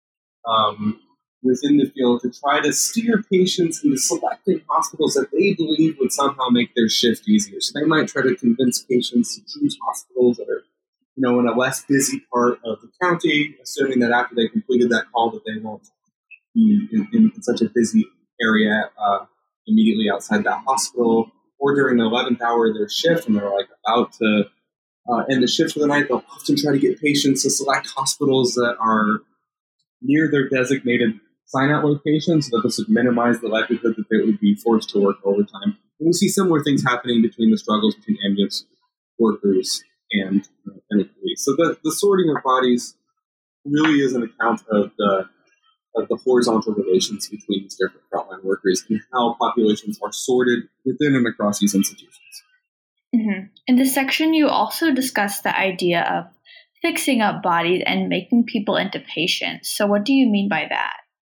um, within the field to try to steer patients into selecting hospitals that they believe would somehow make their shift easier. So they might try to convince patients to choose hospitals that are, you know, in a less busy part of the county, assuming that after they completed that call that they won't be in, in, in such a busy area uh, immediately outside that hospital, or during the eleventh hour of their shift and they're like about to uh, end the shift for the night. They'll often try to get patients to select hospitals that are near their designated sign-out location so that this would minimize the likelihood that they would be forced to work overtime. And we see similar things happening between the struggles between ambulance workers and, uh, and the police. So the, the sorting of bodies really is an account of the of the horizontal relations between these different frontline workers and how populations are sorted within and across these institutions. Mm-hmm. In this section, you also discuss the idea of fixing up bodies and making people into patients. So what do you mean by that?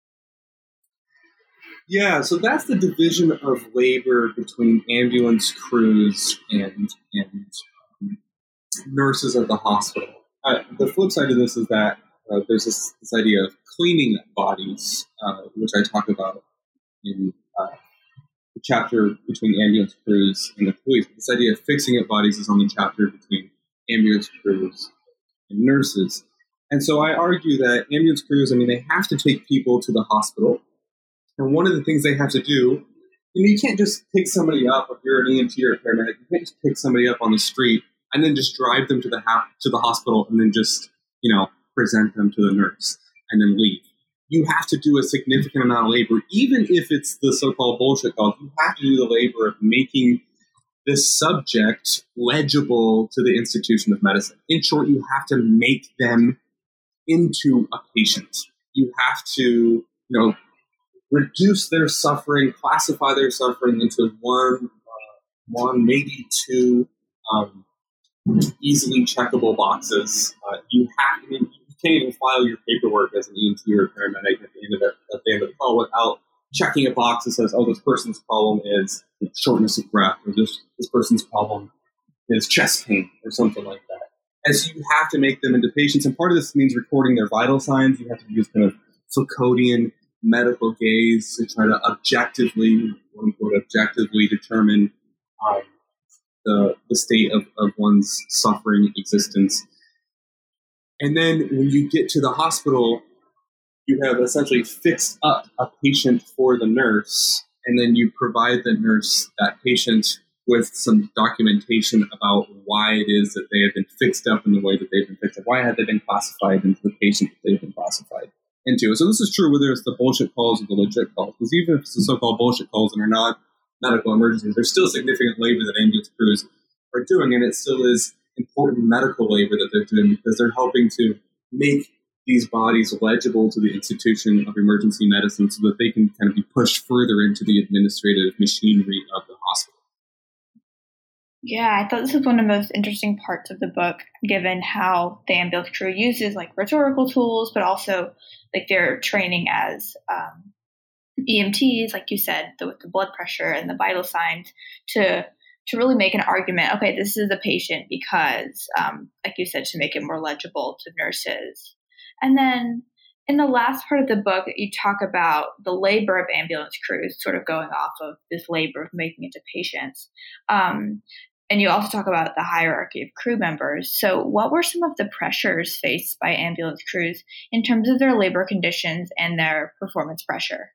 Yeah, so that's the division of labor between ambulance crews and, and um, nurses at the hospital. Uh, the flip side of this is that uh, there's this, this idea of cleaning bodies, uh, which I talk about in uh, the chapter between ambulance crews and the police. This idea of fixing up bodies is on the chapter between ambulance crews and nurses. And so I argue that ambulance crews, I mean, they have to take people to the hospital. And one of the things they have to do, you know, you can't just pick somebody up if you're an E M T or a paramedic. You can't just pick somebody up on the street and then just drive them to the ha- to the hospital and then just, you know, present them to the nurse and then leave. You have to do a significant amount of labor, even if it's the so-called bullshit calls. You have to do the labor of making this subject legible to the institution of medicine. In short, you have to make them into a patient. You have to, you know, reduce their suffering, classify their suffering into one, uh, one maybe two um, easily checkable boxes. Uh, you have, I mean, you can't even file your paperwork as an E M T or paramedic at the end of it, at the end of the call without checking a box that says, "Oh, this person's problem is shortness of breath," or "this this person's problem is chest pain," or something like that. And so you have to make them into patients, and part of this means recording their vital signs. You have to use kind of Foucauldian medical gaze to try to objectively, quote unquote, objectively determine um, the the state of, of one's suffering existence. And then when you get to the hospital, you have essentially fixed up a patient for the nurse, and then you provide the nurse that patient with some documentation about why it is that they have been fixed up in the way that they've been fixed up. Why have they been classified into the patient that they've been classified into? So this is true whether it's the bullshit calls or the legit calls, because even if it's the so-called bullshit calls and are not medical emergencies, there's still significant labor that ambulance crews are doing, and it still is important medical labor that they're doing because they're helping to make these bodies legible to the institution of emergency medicine so that they can kind of be pushed further into the administrative machinery of the hospital. Yeah, I thought this was one of the most interesting parts of the book, given how the ambulance crew uses like rhetorical tools, but also like their training as um, E M Ts, like you said, the, with the blood pressure and the vital signs, to to really make an argument. Okay, this is the patient because, um, like you said, to make it more legible to nurses. And then in the last part of the book, you talk about the labor of ambulance crews, sort of going off of this labor of making it to patients. Um, and you also talk about the hierarchy of crew members. So what were some of the pressures faced by ambulance crews in terms of their labor conditions and their performance pressure?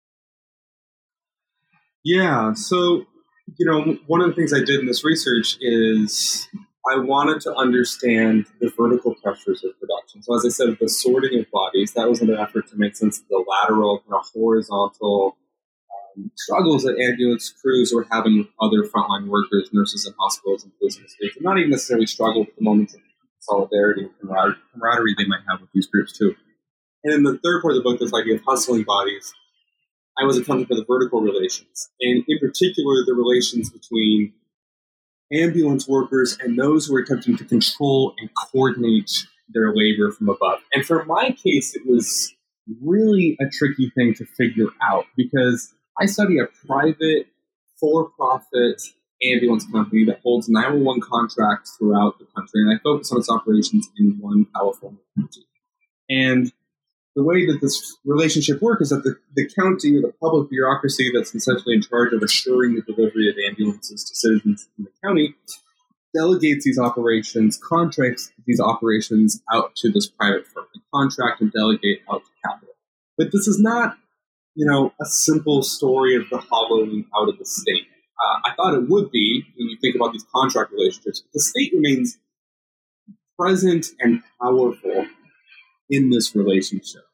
Yeah, so, you know, one of the things I did in this research is I wanted to understand the vertical pressures of production. So as I said, the sorting of bodies, that was an effort to make sense of the lateral, kind of horizontal um, struggles that ambulance crews were having with other frontline workers, nurses in hospitals and police in the states, and not even necessarily struggle with the moments of solidarity and camaraderie, camaraderie they might have with these groups too. And in the third part of the book, this idea of hustling bodies, I was accounting for the vertical relations, and in particular, the relations between ambulance workers and those who are attempting to control and coordinate their labor from above. And for my case, it was really a tricky thing to figure out because I study a private, for-profit ambulance company that holds nine one one contracts throughout the country, and I focus on its operations in one California county. And the way that this relationship works is that the, the county or the public bureaucracy that's essentially in charge of assuring the delivery of ambulances to citizens in the county delegates these operations, contracts these operations out to this private firm, and contract and delegate out to capital. But this is not, you know, a simple story of the hollowing out of the state. Uh, I thought it would be when you think about these contract relationships. The state remains present and powerful in this relationship.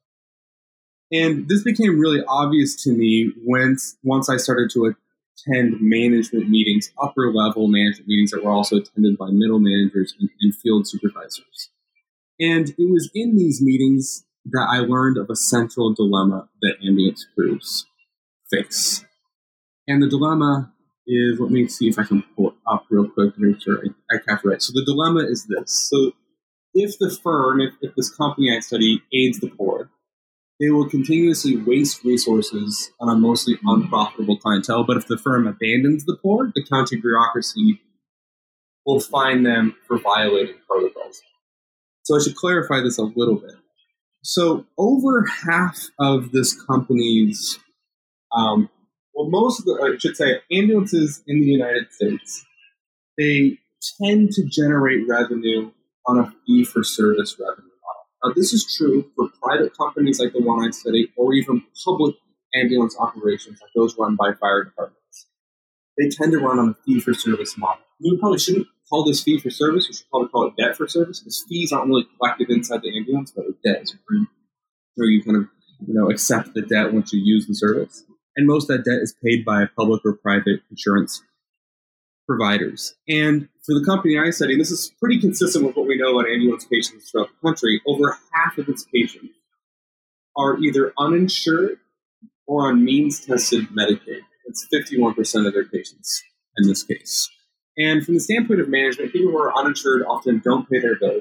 And this became really obvious to me once, once I started to attend management meetings, upper level management meetings that were also attended by middle managers and, and field supervisors. And it was in these meetings that I learned of a central dilemma that ambulance crews face. And the dilemma is, let me see if I can pull it up real quick to make sure I, I capture it. So the dilemma is this. So if the firm, if, if this company I study aids the poor, they will continuously waste resources on a mostly unprofitable clientele. But if the firm abandons the poor, the county bureaucracy will fine them for violating protocols. So I should clarify this a little bit. So over half of this company's, um, well, most of the, I should say, ambulances in the United States, they tend to generate revenue on a fee-for-service revenue model. Now, this is true for private companies like the one I study, or even public ambulance operations like those run by fire departments. They tend to run on a fee-for-service model. You probably shouldn't call this fee-for-service. You should probably call it debt-for-service, because fees aren't really collected inside the ambulance, but it's debt. So you kind of, you know, accept the debt once you use the service. And most of that debt is paid by public or private insurance providers. And for the company I study, this is pretty consistent with what we know about ambulance patients throughout the country. Over half of its patients are either uninsured or on means-tested Medicaid. It's fifty-one percent of their patients in this case. And from the standpoint of management, people who are uninsured often don't pay their bills.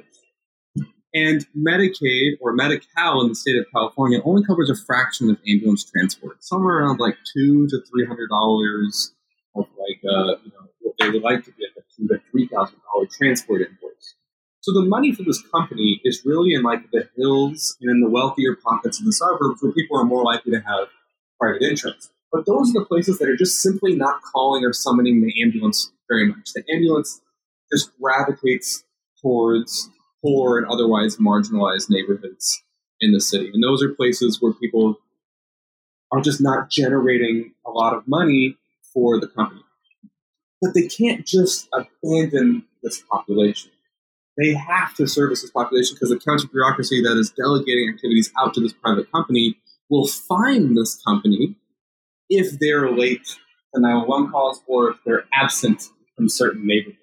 And Medicaid, or Medi-Cal in the state of California, only covers a fraction of ambulance transport, somewhere around like two to three hundred dollars of like uh, you know what they would like to get a two to three thousand dollar transport invoice. So the money for this company is really in like the hills and in the wealthier pockets of the suburbs where people are more likely to have private insurance. But those are the places that are just simply not calling or summoning the ambulance very much. The ambulance just gravitates towards poor and otherwise marginalized neighborhoods in the city. And those are places where people are just not generating a lot of money for the company. But they can't just abandon this population. They have to service this population because the county bureaucracy that is delegating activities out to this private company will fine this company if they're late to nine one one calls or if they're absent from certain neighborhoods.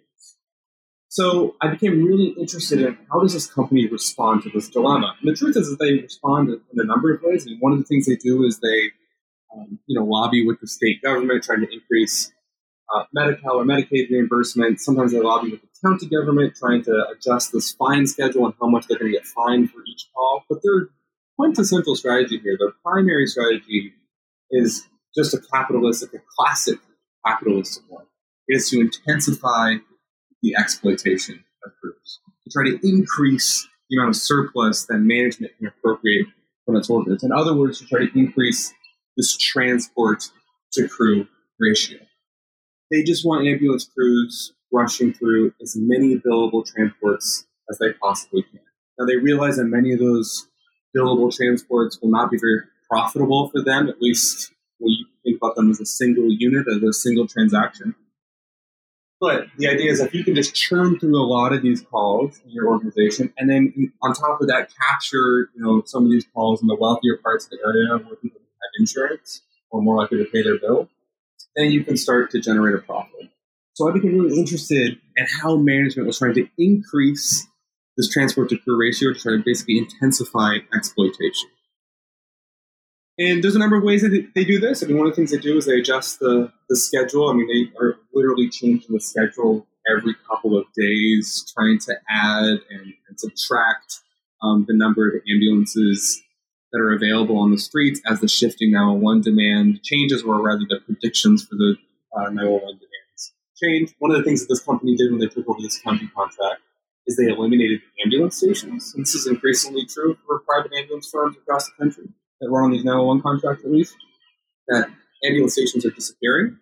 So I became really interested in how does this company respond to this dilemma. And the truth is that they respond in a number of ways. And one of the things they do is they um, you know, lobby with the state government, trying to increase uh, Medi-Cal or Medicaid reimbursement. Sometimes they lobby with the county government, trying to adjust this fine schedule and how much they're going to get fined for each call. But their quintessential strategy here, their primary strategy, is just a capitalistic, a classic capitalistic one. It is to intensify the exploitation of crews, to try to increase the amount of surplus that management can appropriate from its orbits. In other words, to try to increase this transport to crew ratio. They just want ambulance crews rushing through as many billable transports as they possibly can. Now, they realize that many of those billable transports will not be very profitable for them, at least when you think about them as a single unit, as a single transaction. But the idea is if you can just churn through a lot of these calls in your organization, and then on top of that, capture you know some of these calls in the wealthier parts of the area where people have insurance or more likely to pay their bill, then you can start to generate a profit. So I became really interested in how management was trying to increase this transport to crew ratio to try to basically intensify exploitation. And there's a number of ways that they do this. I mean, one of the things they do is they adjust the, the schedule. I mean, they are literally changing the schedule every couple of days, trying to add and, and subtract um, the number of ambulances that are available on the streets as the shifting nine one one demand changes, or rather the predictions for the uh, nine one one demands change. One of the things that this company did when they took over this county contract is they eliminated ambulance stations. And this is increasingly true for private ambulance firms across the country that run on these nine one one contracts, at least, that ambulance stations are disappearing.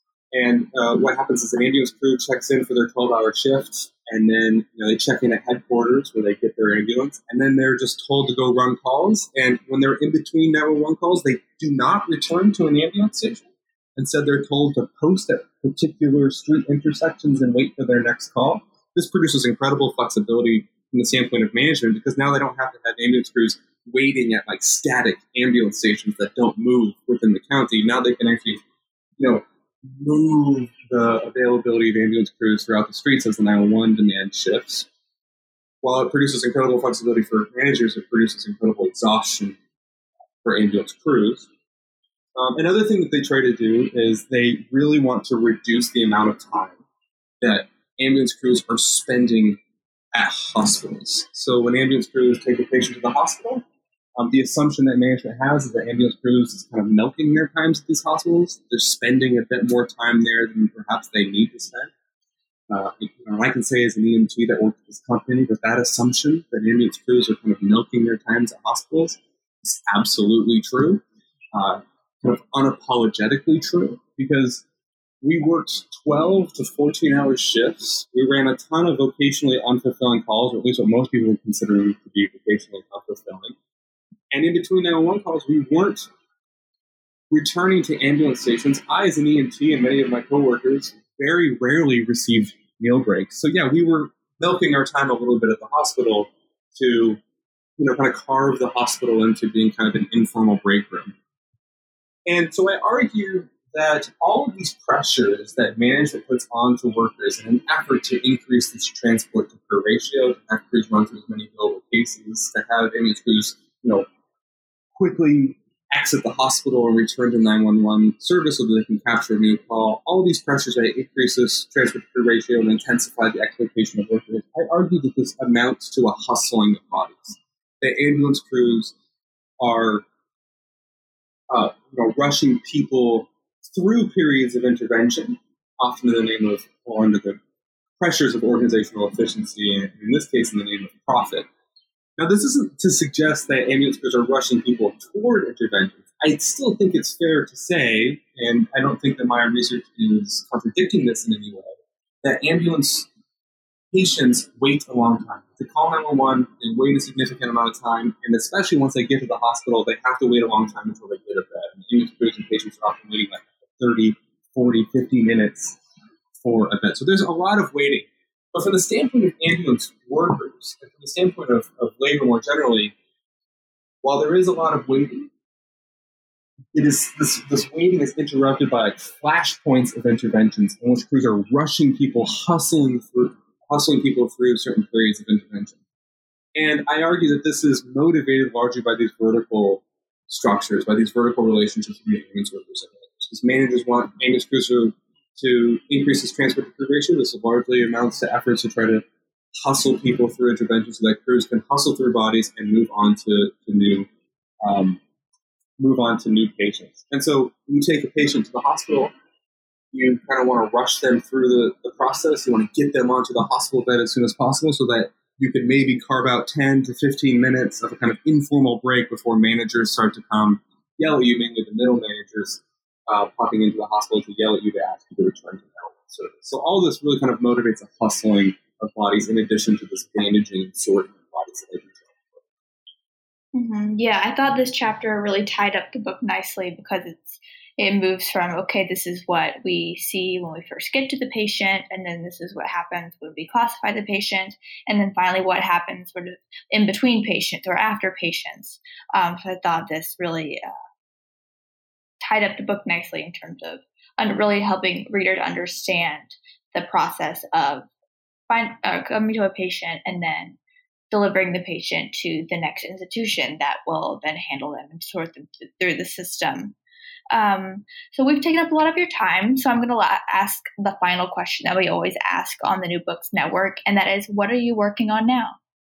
And uh, what happens is an ambulance crew checks in for their twelve-hour shift, and then you know, they check in at headquarters where they get their ambulance, and then they're just told to go run calls. And when they're in between nine one one calls, they do not return to an ambulance station. Instead, they're told to post at particular street intersections and wait for their next call. This produces incredible flexibility from the standpoint of management, because now they don't have to have ambulance crews waiting at like static ambulance stations that don't move within the county. Now they can actually, you know, move the availability of ambulance crews throughout the streets as the nine one one demand shifts. While it produces incredible flexibility for managers, it produces incredible exhaustion for ambulance crews. Um, another thing that they try to do is they really want to reduce the amount of time that ambulance crews are spending at hospitals. So when ambulance crews take a patient to the hospital, um, the assumption that management has is that ambulance crews is kind of milking their times at these hospitals. They're spending a bit more time there than perhaps they need to spend. Uh, you know, I can say as an E M T that works at this company that that assumption that ambulance crews are kind of milking their times at hospitals is absolutely true, uh, kind of unapologetically true, because we worked twelve to fourteen hour shifts. We ran a ton of vocationally unfulfilling calls, or at least what most people would consider to be vocationally unfulfilling. And in between nine one one calls, we weren't returning to ambulance stations. I, as an E M T, and many of my coworkers very rarely received meal breaks. So yeah, we were milking our time a little bit at the hospital to, you know, kind of carve the hospital into being kind of an informal break room. And so I argue that all of these pressures that management puts onto workers in an effort to increase this transport to crew ratio, to have crews run through as many billable cases, to have ambulance crews, you know, quickly exit the hospital and return to nine one one service so that they can capture a new call. All of these pressures that increase this transport to crew ratio and intensify the exploitation of workers. I argue that this amounts to a hustling of bodies. That ambulance crews are uh, you know, rushing people through periods of intervention, often in the name of, or under the pressures of organizational efficiency, and in this case, in the name of profit. Now, this isn't to suggest that ambulance crews are rushing people toward interventions. I still think it's fair to say, and I don't think that my research is contradicting this in any way, that ambulance patients wait a long time. To call nine one one, they wait a significant amount of time, and especially once they get to the hospital, they have to wait a long time until they get a bed. And ambulance crews and patients are often waiting like thirty, forty, fifty minutes for a bed. So there's a lot of waiting. But from the standpoint of ambulance workers, and from the standpoint of, of labor more generally, while there is a lot of waiting, it is this, this waiting is interrupted by like flashpoints of interventions in which crews are rushing people, hustling through, hustling people through certain periods of intervention. And I argue that this is motivated largely by these vertical structures, by these vertical relationships between ambulance workers and managers. Because managers want ambulance crews to to increase this transport to crew ratio. This largely amounts to efforts to try to hustle people through interventions so that crews can hustle through bodies and move on to, to new um, move on to new patients. And so when you take a patient to the hospital, you kind of want to rush them through the, the process. You want to get them onto the hospital bed as soon as possible so that you could maybe carve out ten to fifteen minutes of a kind of informal break before managers start to come yell at you, mainly the middle managers, uh, popping into the hospital to yell at you to ask you to return to normal service. So all this really kind of motivates a hustling of bodies in addition to this bandaging and sorting of bodies that I do. Mm-hmm. Yeah, I thought this chapter really tied up the book nicely because it's it moves from, okay, this is what we see when we first get to the patient, and then this is what happens when we classify the patient, and then finally what happens sort of in between patients or after patients. Um, so I thought this really uh, tied up the book nicely in terms of un- really helping reader to understand the process of find, uh, coming to a patient and then delivering the patient to the next institution that will then handle them and sort them th- through the system. Um, so we've taken up a lot of your time, so I'm going to la- ask the final question that we always ask on the New Books Network, and that is, what are you working on now?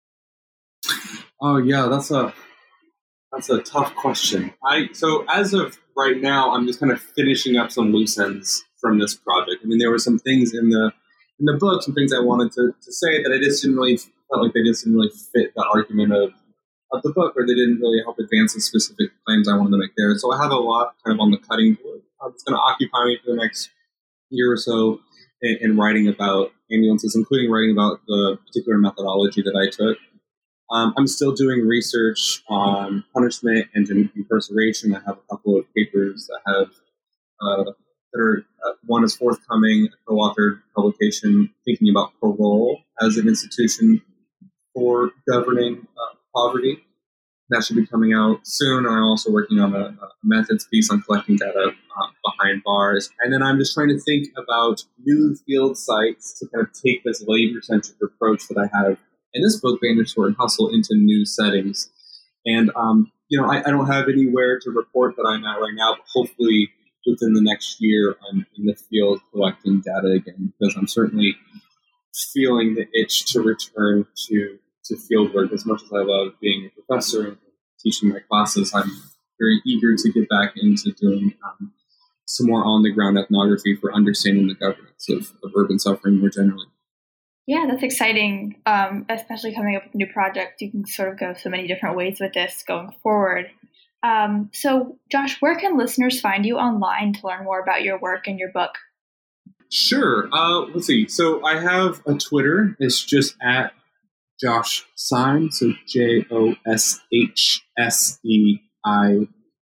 Oh yeah, that's a that's a tough question. I so as of right now, I'm just kind of finishing up some loose ends from this project. I mean, there were some things in the in the book, some things I wanted to, to say that I just didn't really felt like they just didn't really fit the argument of, of the book, or they didn't really help advance the specific claims I wanted to make there. So I have a lot kind of on the cutting board. It's going to occupy me for the next year or so in, in writing about ambulances, including writing about the particular methodology that I took. Um, I'm still doing research on punishment and incarceration. I have a couple of papers that have uh, that are uh, one is forthcoming, a co-authored publication thinking about parole as an institution for governing uh, poverty. That should be coming out soon. I'm also working on a, a methods piece on collecting data uh, behind bars. And then I'm just trying to think about new field sites to kind of take this labor-centric approach that I have in this book, Bandage, Sort, and Hustle, into new settings. And, um, you know, I, I don't have anywhere to report that I'm at right now, but hopefully within the next year I'm in the field collecting data again, because I'm certainly feeling the itch to return to to field work. As much as I love being a professor and teaching my classes, I'm very eager to get back into doing um, some more on-the-ground ethnography for understanding the governance of, of urban suffering more generally. Yeah, that's exciting, um, especially coming up with a new project. You can sort of go so many different ways with this going forward. Um, so, Josh, where can listeners find you online to learn more about your work and your book? Sure. Uh, let's see. So I have a Twitter. It's just at Josh Syme, so J O S H S E I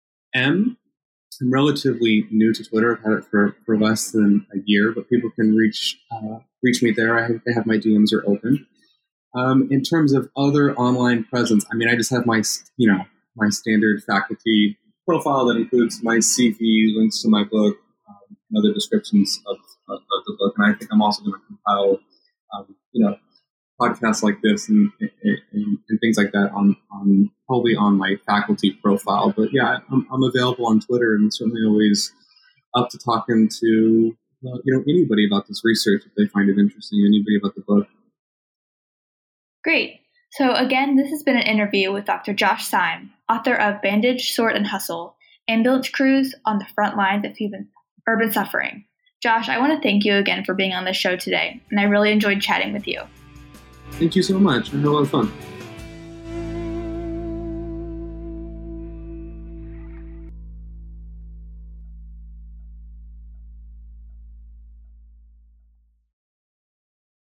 M. I'm relatively new to Twitter. I've had it for, for less than a year, but people can reach uh, reach me there. I have, I have my D Ms are open. Um, in terms of other online presence, I mean, I just have my, you know, my standard faculty profile that includes my C V, links to my book, um, and other descriptions of, of, of the book. And I think I'm also going to compile, um, you know, podcasts like this and, and, and things like that on, on probably on my faculty profile. But yeah, I'm, I'm available on Twitter and certainly always up to talking to uh, you know anybody about this research if they find it interesting, anybody about the book. Great. So again, this has been an interview with Doctor Josh Syme, author of Bandage, Sort, and Hustle, Ambulance Crews on the Front Lines of Human Urban Suffering. Josh, I want to thank you again for being on the show today, and I really enjoyed chatting with you. Thank you so much. I had a lot of fun.